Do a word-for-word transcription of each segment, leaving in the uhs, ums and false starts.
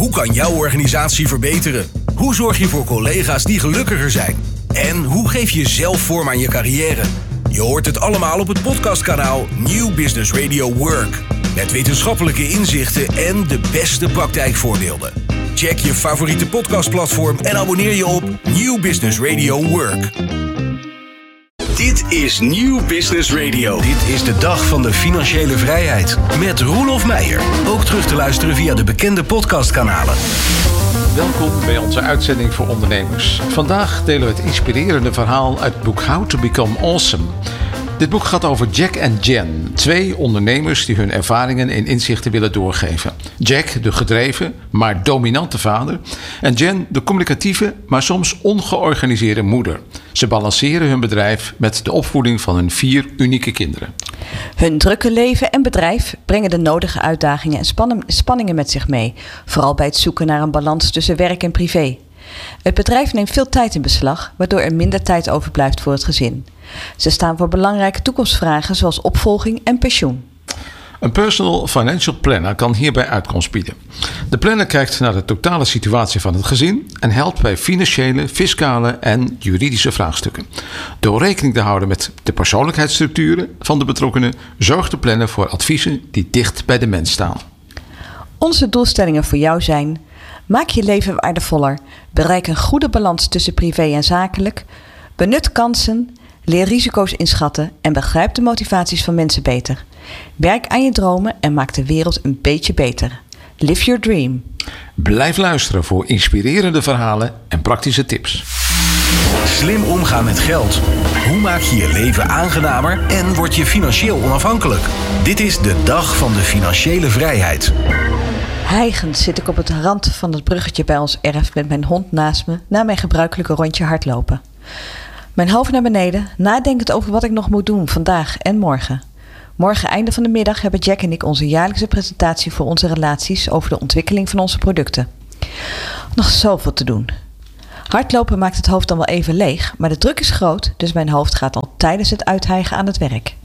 Hoe kan jouw organisatie verbeteren? Hoe zorg je voor collega's die gelukkiger zijn? En hoe geef je zelf vorm aan je carrière? Je hoort het allemaal op het podcastkanaal New Business Radio Work. Met wetenschappelijke inzichten en de beste praktijkvoorbeelden. Check je favoriete podcastplatform en abonneer je op New Business Radio Work. Dit is New Business Radio. Dit is de dag van de financiële vrijheid. Met Roelof Meijer. Ook terug te luisteren via de bekende podcastkanalen. Welkom bij onze uitzending voor ondernemers. Vandaag delen we het inspirerende verhaal uit het boek How to Become Awesome. Dit boek gaat over Jack en Jen, twee ondernemers die hun ervaringen en inzichten willen doorgeven. Jack, de gedreven, maar dominante vader. En Jen, de communicatieve, maar soms ongeorganiseerde moeder. Ze balanceren hun bedrijf met de opvoeding van hun vier unieke kinderen. Hun drukke leven en bedrijf brengen de nodige uitdagingen en spann- spanningen met zich mee. Vooral bij het zoeken naar een balans tussen werk en privé. Het bedrijf neemt veel tijd in beslag, waardoor er minder tijd overblijft voor het gezin. Ze staan voor belangrijke toekomstvragen zoals opvolging en pensioen. Een personal financial planner kan hierbij uitkomst bieden. De planner kijkt naar de totale situatie van het gezin en helpt bij financiële, fiscale en juridische vraagstukken. Door rekening te houden met de persoonlijkheidsstructuren van de betrokkenen zorgt de planner voor adviezen die dicht bij de mens staan. Onze doelstellingen voor jou zijn: maak je leven waardevoller, bereik een goede balans tussen privé en zakelijk, benut kansen, leer risico's inschatten en begrijp de motivaties van mensen beter. Werk aan je dromen en maak de wereld een beetje beter. Live your dream. Blijf luisteren voor inspirerende verhalen en praktische tips. Slim omgaan met geld. Hoe maak je je leven aangenamer en word je financieel onafhankelijk? Dit is de dag van de financiële vrijheid. Hijgend zit ik op het rand van het bruggetje bij ons erf met mijn hond naast me na mijn gebruikelijke rondje hardlopen. Mijn hoofd naar beneden, nadenkend over wat ik nog moet doen vandaag en morgen. Morgen einde van de middag hebben Jack en ik onze jaarlijkse presentatie voor onze relaties over de ontwikkeling van onze producten. Nog zoveel te doen. Hardlopen maakt het hoofd dan wel even leeg, maar de druk is groot, dus mijn hoofd gaat al tijdens het uithijgen aan het werk.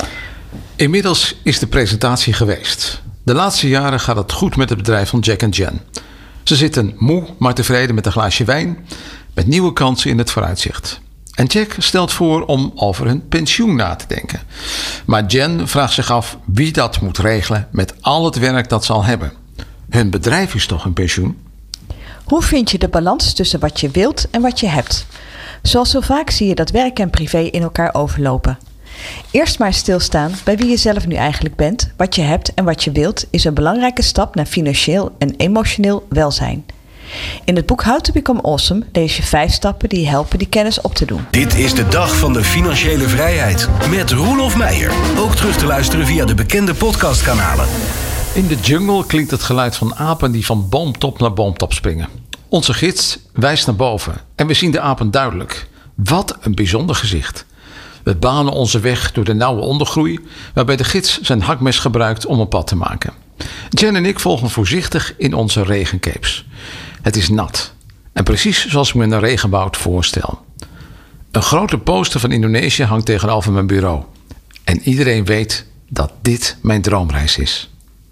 Inmiddels is de presentatie geweest. De laatste jaren gaat het goed met het bedrijf van Jack en Jen. Ze zitten moe, maar tevreden met een glaasje wijn, met nieuwe kansen in het vooruitzicht. En Jack stelt voor om over hun pensioen na te denken. Maar Jen vraagt zich af wie dat moet regelen met al het werk dat ze al hebben. Hun bedrijf is toch een pensioen? Hoe vind je de balans tussen wat je wilt en wat je hebt? Zoals zo vaak zie je dat werk en privé in elkaar overlopen. Eerst maar stilstaan bij wie je zelf nu eigenlijk bent. Wat je hebt en wat je wilt is een belangrijke stap naar financieel en emotioneel welzijn. In het boek How to Become Awesome lees je vijf stappen die je helpen die kennis op te doen. Dit is de dag van de financiële vrijheid. Met Roelof Meijer. Ook terug te luisteren via de bekende podcastkanalen. In de jungle klinkt het geluid van apen die van boomtop naar boomtop springen. Onze gids wijst naar boven en we zien de apen duidelijk. Wat een bijzonder gezicht. We banen onze weg door de nauwe ondergroei, waarbij de gids zijn hakmes gebruikt om een pad te maken. Jen en ik volgen voorzichtig in onze regencapes. Het is nat en precies zoals ik me een regenwoud voorstel. Een grote poster van Indonesië hangt tegenover mijn bureau. En iedereen weet dat dit mijn droomreis is.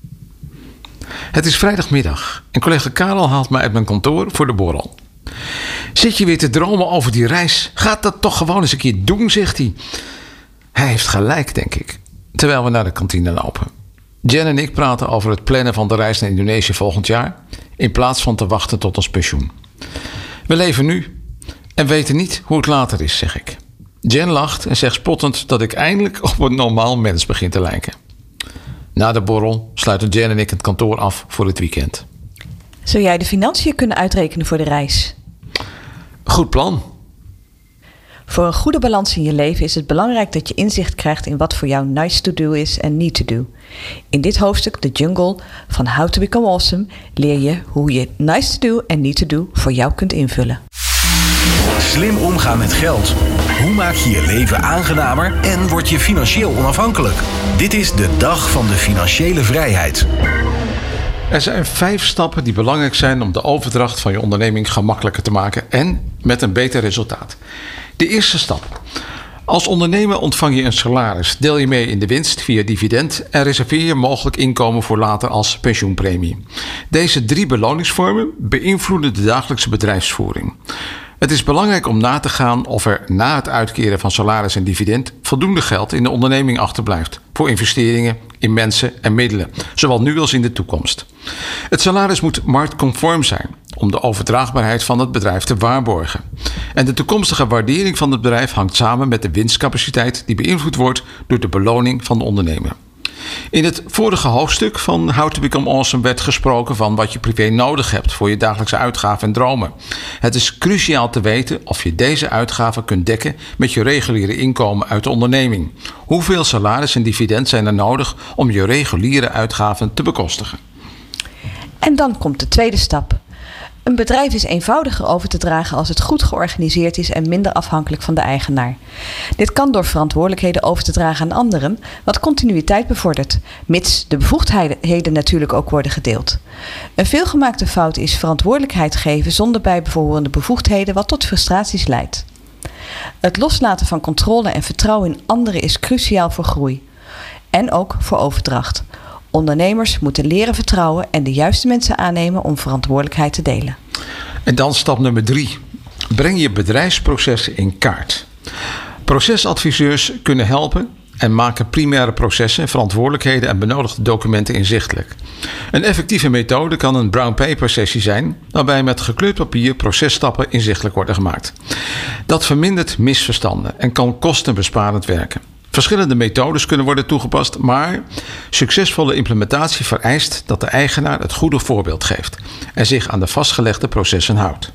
Het is vrijdagmiddag en collega Karel haalt me uit mijn kantoor voor de borrel. Zit je weer te dromen over die reis? Ga dat toch gewoon eens een keer doen, zegt hij. Hij heeft gelijk, denk ik, terwijl we naar de kantine lopen. Jen en ik praten over het plannen van de reis naar Indonesië volgend jaar, in plaats van te wachten tot ons pensioen. We leven nu en weten niet hoe het later is, zeg ik. Jen lacht en zegt spottend dat ik eindelijk op een normaal mens begin te lijken. Na de borrel sluiten Jen en ik het kantoor af voor het weekend. Zou jij de financiën kunnen uitrekenen voor de reis? Goed plan. Voor een goede balans in je leven is het belangrijk dat je inzicht krijgt in wat voor jou nice to do is en need to do. In dit hoofdstuk, The Jungle, van How to Become Awesome, leer je hoe je nice to do en need to do voor jou kunt invullen. Slim omgaan met geld. Hoe maak je je leven aangenamer en word je financieel onafhankelijk? Dit is de dag van de financiële vrijheid. Er zijn vijf stappen die belangrijk zijn om de overdracht van je onderneming gemakkelijker te maken en met een beter resultaat. De eerste stap. Als ondernemer ontvang je een salaris, deel je mee in de winst via dividend en reserveer je mogelijk inkomen voor later als pensioenpremie. Deze drie beloningsvormen beïnvloeden de dagelijkse bedrijfsvoering. Het is belangrijk om na te gaan of er na het uitkeren van salaris en dividend voldoende geld in de onderneming achterblijft voor investeringen in mensen en middelen, zowel nu als in de toekomst. Het salaris moet marktconform zijn om de overdraagbaarheid van het bedrijf te waarborgen. En de toekomstige waardering van het bedrijf hangt samen met de winstcapaciteit die beïnvloed wordt door de beloning van de ondernemer. In het vorige hoofdstuk van How to Become Awesome werd gesproken van wat je privé nodig hebt voor je dagelijkse uitgaven en dromen. Het is cruciaal te weten of je deze uitgaven kunt dekken met je reguliere inkomen uit de onderneming. Hoeveel salaris en dividend zijn er nodig om je reguliere uitgaven te bekostigen? En dan komt de tweede stap. Een bedrijf is eenvoudiger over te dragen als het goed georganiseerd is en minder afhankelijk van de eigenaar. Dit kan door verantwoordelijkheden over te dragen aan anderen, wat continuïteit bevordert, mits de bevoegdheden natuurlijk ook worden gedeeld. Een veelgemaakte fout is verantwoordelijkheid geven zonder bijbehorende bevoegdheden, wat tot frustraties leidt. Het loslaten van controle en vertrouwen in anderen is cruciaal voor groei. En ook voor overdracht. Ondernemers moeten leren vertrouwen en de juiste mensen aannemen om verantwoordelijkheid te delen. En dan stap nummer drie. Breng je bedrijfsprocessen in kaart. Procesadviseurs kunnen helpen en maken primaire processen, verantwoordelijkheden en benodigde documenten inzichtelijk. Een effectieve methode kan een brown paper sessie zijn, waarbij met gekleurd papier processtappen inzichtelijk worden gemaakt. Dat vermindert misverstanden en kan kostenbesparend werken. Verschillende methodes kunnen worden toegepast, maar succesvolle implementatie vereist dat de eigenaar het goede voorbeeld geeft en zich aan de vastgelegde processen houdt.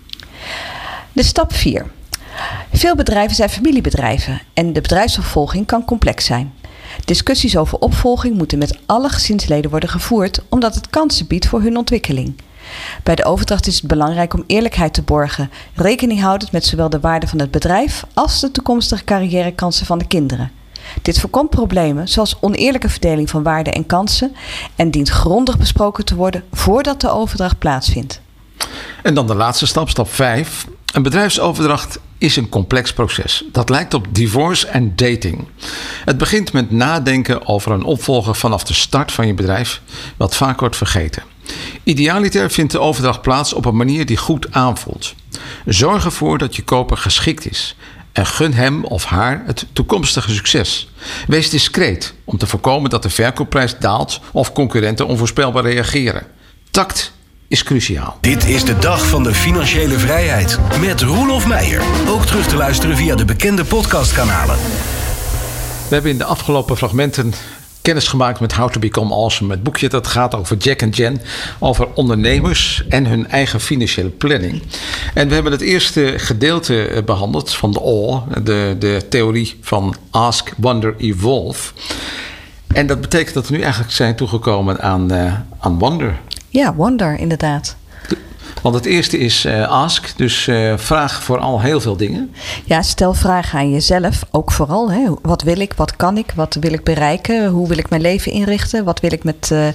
De stap vier. Veel bedrijven zijn familiebedrijven en de bedrijfsopvolging kan complex zijn. Discussies over opvolging moeten met alle gezinsleden worden gevoerd omdat het kansen biedt voor hun ontwikkeling. Bij de overdracht is het belangrijk om eerlijkheid te borgen, rekening houdend met zowel de waarde van het bedrijf als de toekomstige carrièrekansen van de kinderen. Dit voorkomt problemen zoals oneerlijke verdeling van waarden en kansen en dient grondig besproken te worden voordat de overdracht plaatsvindt. En dan de laatste stap, stap vijf. Een bedrijfsoverdracht is een complex proces. Dat lijkt op divorce en dating. Het begint met nadenken over een opvolger vanaf de start van je bedrijf, wat vaak wordt vergeten. Idealiter vindt de overdracht plaats op een manier die goed aanvoelt. Zorg ervoor dat je koper geschikt is en gun hem of haar het toekomstige succes. Wees discreet om te voorkomen dat de verkoopprijs daalt of concurrenten onvoorspelbaar reageren. Tact is cruciaal. Dit is de dag van de financiële vrijheid met Roelof Meijer. Ook terug te luisteren via de bekende podcastkanalen. We hebben in de afgelopen fragmenten kennis gemaakt met How to Become Awesome. Het boekje dat gaat over Jack en Jen, over ondernemers en hun eigen financiële planning. En we hebben het eerste gedeelte behandeld van de A W, de, de theorie van Ask, Wonder, Evolve. En dat betekent dat we nu eigenlijk zijn toegekomen aan, uh, aan Wonder. Ja, Wonder inderdaad. Want het eerste is uh, ask, dus uh, vraag vooral heel veel dingen. Ja, stel vragen aan jezelf, ook vooral. Hè. Wat wil ik, wat kan ik, wat wil ik bereiken? Hoe wil ik mijn leven inrichten? Wat wil ik met, uh,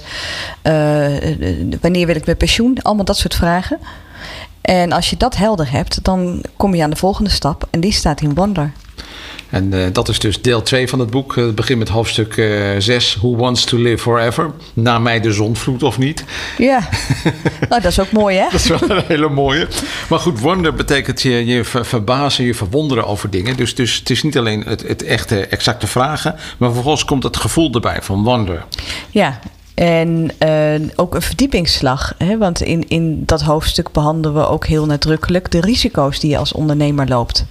uh, wanneer wil ik met pensioen? Allemaal dat soort vragen. En als je dat helder hebt, dan kom je aan de volgende stap. En die staat in Wonder. En uh, dat is dus deel twee van het boek. Het begint met hoofdstuk uh, zes. Who wants to live forever? Na mij de zondvloed of niet? Ja, nou, dat is ook mooi, hè? Dat is wel een hele mooie. Maar goed, wonder betekent je, je verbazen, je verwonderen over dingen. Dus, dus het is niet alleen het, het echte exacte vragen, maar vervolgens komt het gevoel erbij van wonder. Ja, en uh, ook een verdiepingsslag. Hè? Want in, in dat hoofdstuk behandelen we ook heel nadrukkelijk de risico's die je als ondernemer loopt.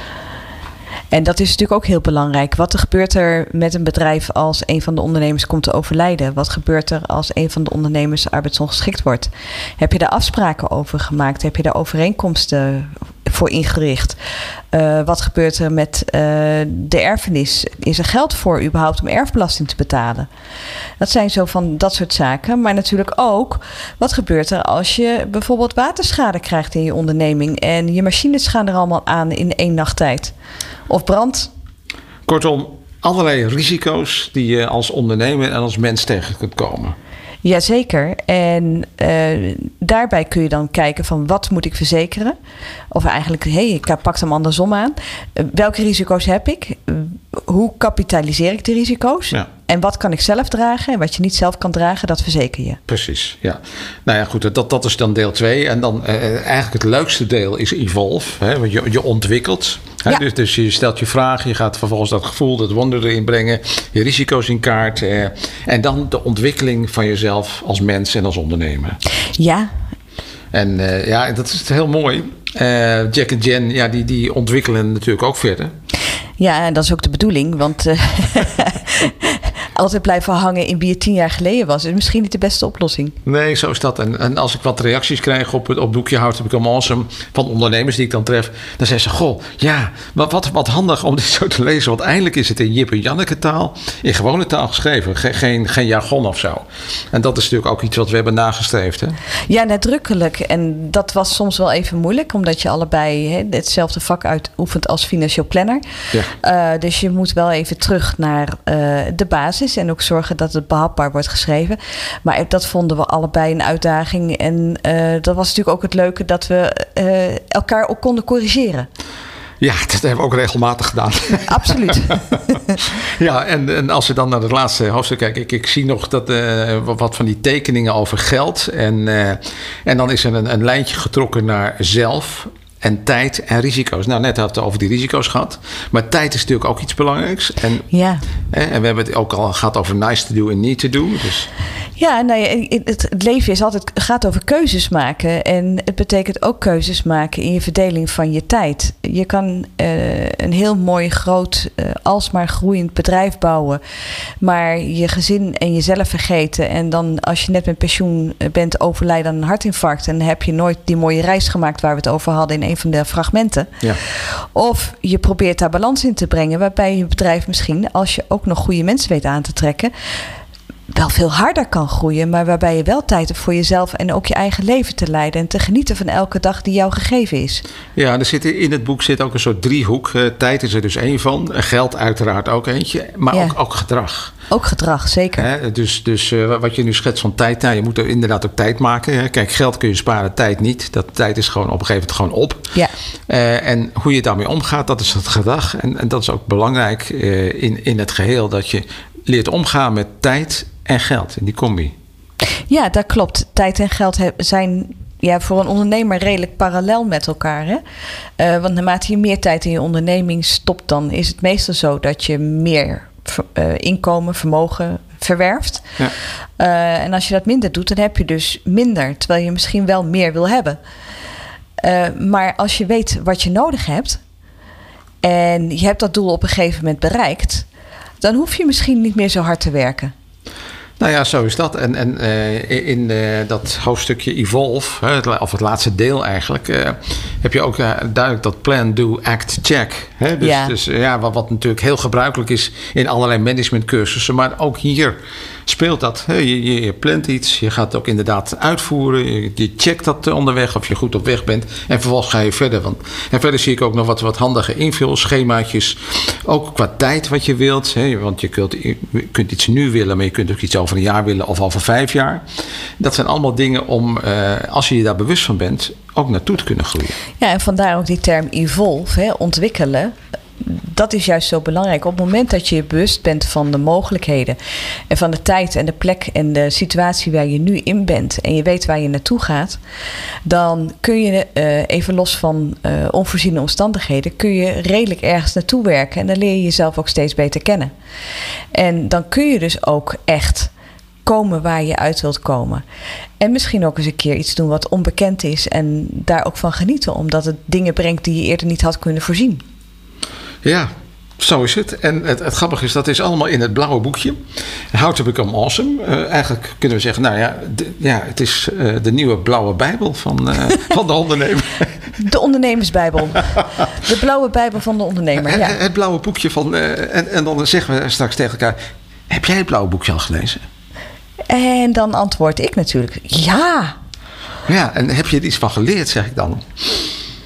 En dat is natuurlijk ook heel belangrijk. Wat gebeurt er met een bedrijf als een van de ondernemers komt te overlijden? Wat gebeurt er als een van de ondernemers arbeidsongeschikt wordt? Heb je daar afspraken over gemaakt? Heb je daar overeenkomsten voor ingericht? Uh, wat gebeurt er met uh, de erfenis? Is er geld voor überhaupt om erfbelasting te betalen? Dat zijn zo van dat soort zaken. Maar natuurlijk ook, wat gebeurt er als je bijvoorbeeld waterschade krijgt in je onderneming en je machines gaan er allemaal aan in één nacht tijd? Of brand? Kortom, allerlei risico's die je als ondernemer en als mens tegen kunt komen. Jazeker. En uh, daarbij kun je dan kijken van wat moet ik verzekeren? Of eigenlijk, hé, hey, ik pak hem andersom aan. Uh, welke risico's heb ik? Uh, hoe kapitaliseer ik de risico's? Ja. En wat kan ik zelf dragen? En wat je niet zelf kan dragen, dat verzeker je. Precies, ja. Nou ja, goed, dat, dat is dan deel twee. En dan uh, eigenlijk het leukste deel is evolve. Hè, want je, je ontwikkelt. Hè, ja. dus, dus je stelt je vragen. Je gaat vervolgens dat gevoel, dat wonder erin brengen. Je risico's in kaart. Uh, en dan de ontwikkeling van jezelf als mens en als ondernemer. Ja. En uh, ja, dat is heel mooi. Uh, Jack en Jen, ja, die, die ontwikkelen natuurlijk ook verder. Ja, en dat is ook de bedoeling. Want uh, altijd blijven hangen in wie het tien jaar geleden was is misschien niet de beste oplossing. Nee, zo is dat. En, en als ik wat reacties krijg op het op boekje How to Become Awesome van ondernemers die ik dan tref, dan zeggen ze, goh, ja, wat, wat, wat handig om dit zo te lezen. Want eindelijk is het in Jip en Janneke taal, in gewone taal geschreven. Ge, geen, geen jargon of zo. En dat is natuurlijk ook iets wat we hebben nagestreefd. Hè? Ja, nadrukkelijk. En dat was soms wel even moeilijk, omdat je allebei hè, hetzelfde vak uitoefent als financieel planner. Ja. Uh, dus je moet wel even terug naar uh, de basis en ook zorgen dat het behapbaar wordt geschreven. Maar dat vonden we allebei een uitdaging. En uh, dat was natuurlijk ook het leuke dat we uh, elkaar ook konden corrigeren. Ja, dat hebben we ook regelmatig gedaan. Absoluut. Ja, en, en als we dan naar het laatste hoofdstuk kijken. Ik, ik zie nog dat, uh, wat van die tekeningen over geld. En, uh, en dan is er een, een lijntje getrokken naar zelf. En tijd en risico's. Nou, net hadden we het over die risico's gehad. Maar tijd is natuurlijk ook iets belangrijks. En, ja. En we hebben het ook al gehad over nice to do en need to do. Dus. Ja, nou ja, het, het leven is altijd, gaat over keuzes maken. En het betekent ook keuzes maken in je verdeling van je tijd. Je kan uh, een heel mooi, groot, uh, alsmaar groeiend bedrijf bouwen. Maar je gezin en jezelf vergeten. En dan als je net met pensioen bent overlijden aan een hartinfarct. En dan heb je nooit die mooie reis gemaakt waar we het over hadden in een van de fragmenten. Ja. Of je probeert daar balans in te brengen. Waarbij je bedrijf misschien, als je ook nog goede mensen weet aan te trekken, wel veel harder kan groeien, maar waarbij je wel tijd hebt voor jezelf en ook je eigen leven te leiden en te genieten van elke dag die jou gegeven is. Ja, er zit in het boek zit ook een soort driehoek. Uh, tijd is er dus één van. Geld uiteraard ook eentje, maar ja. ook, ook gedrag. Ook gedrag, zeker. Hè, dus dus uh, wat je nu schetst van tijd, nou, je moet er inderdaad ook tijd maken. Hè. Kijk, geld kun je sparen, tijd niet. Dat tijd is gewoon op een gegeven moment gewoon op. Ja. Uh, en hoe je daarmee omgaat, dat is het gedrag. En, en dat is ook belangrijk uh, in, in het geheel, dat je leert omgaan met tijd en geld in die combi. Ja, dat klopt. Tijd en geld zijn ja, voor een ondernemer redelijk parallel met elkaar. Hè? Uh, want naarmate je meer tijd in je onderneming stopt, dan is het meestal zo dat je meer uh, inkomen, vermogen verwerft. Ja. Uh, en als je dat minder doet, dan heb je dus minder, terwijl je misschien wel meer wil hebben. Uh, maar als je weet wat je nodig hebt en je hebt dat doel op een gegeven moment bereikt, dan hoef je misschien niet meer zo hard te werken. Nou ja, zo is dat. En, en uh, in uh, dat hoofdstukje Evolve, hè, of het laatste deel eigenlijk, uh, heb je ook uh, duidelijk dat plan, do, act, check. Hè? Dus, ja. dus uh, ja, wat, wat natuurlijk heel gebruikelijk is in allerlei managementcursussen, maar ook hier speelt dat. Hè? Je, je, je plant iets, je gaat het ook inderdaad uitvoeren, je, je checkt dat onderweg of je goed op weg bent en vervolgens ga je verder. Want, en verder zie ik ook nog wat, wat handige invulschemaatjes, ook qua tijd wat je wilt. Hè? Want je kunt, je kunt iets nu willen, maar je kunt ook iets over een jaar willen of over vijf jaar. Dat zijn allemaal dingen om, uh, als je je daar bewust van bent, ook naartoe te kunnen groeien. Ja, en vandaar ook die term evolve, hè, ontwikkelen. Dat is juist zo belangrijk. Op het moment dat je je bewust bent van de mogelijkheden en van de tijd en de plek en de situatie waar je nu in bent en je weet waar je naartoe gaat, dan kun je uh, even los van uh, onvoorziene omstandigheden, kun je redelijk ergens naartoe werken en dan leer je jezelf ook steeds beter kennen. En dan kun je dus ook echt komen waar je uit wilt komen. En misschien ook eens een keer iets doen wat onbekend is en daar ook van genieten, omdat het dingen brengt die je eerder niet had kunnen voorzien. Ja, zo is het. En het, het grappige is, dat is allemaal in het blauwe boekje. How to Become Awesome. Uh, eigenlijk kunnen we zeggen, nou ja, de, ja het is uh, de nieuwe blauwe bijbel van, uh, van de ondernemer. De ondernemersbijbel. De blauwe bijbel van de ondernemer, ja. Het, het blauwe boekje van, uh, en, en dan zeggen we straks tegen elkaar, heb jij het blauwe boekje al gelezen? En dan antwoord ik natuurlijk, ja. Ja, en heb je er iets van geleerd, zeg ik dan?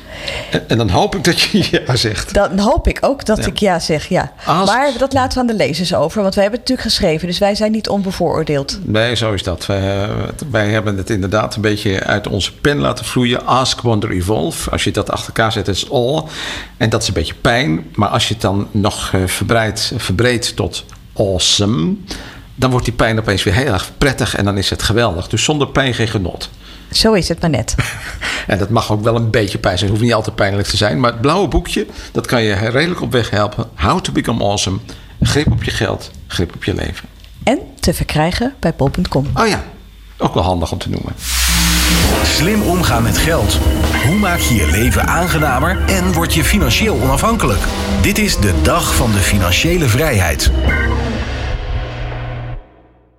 En, en dan hoop ik dat je ja zegt. Dan hoop ik ook dat Ja. ik ja zeg, ja. Als- Maar dat laten we aan de lezers over. Want wij hebben het natuurlijk geschreven. Dus wij zijn niet onbevooroordeeld. Nee, zo is dat. Wij, eh, wij hebben het inderdaad een beetje uit onze pen laten vloeien. Ask, wonder, evolve. Als je dat achter elkaar zet, is all. En dat is een beetje pijn. Maar als je het dan nog uh, verbreidt, verbreedt tot awesome, dan wordt die pijn opeens weer heel erg prettig en dan is het geweldig. Dus zonder pijn geen genot. Zo is het maar net. En dat mag ook wel een beetje pijn zijn. Het hoeft niet altijd pijnlijk te zijn. Maar het blauwe boekje, dat kan je redelijk op weg helpen. How to become awesome. Grip op je geld, grip op je leven. En te verkrijgen bij bol punt com. Oh ja, ook wel handig om te noemen. Slim omgaan met geld. Hoe maak je je leven aangenamer en word je financieel onafhankelijk? Dit is de dag van de financiële vrijheid.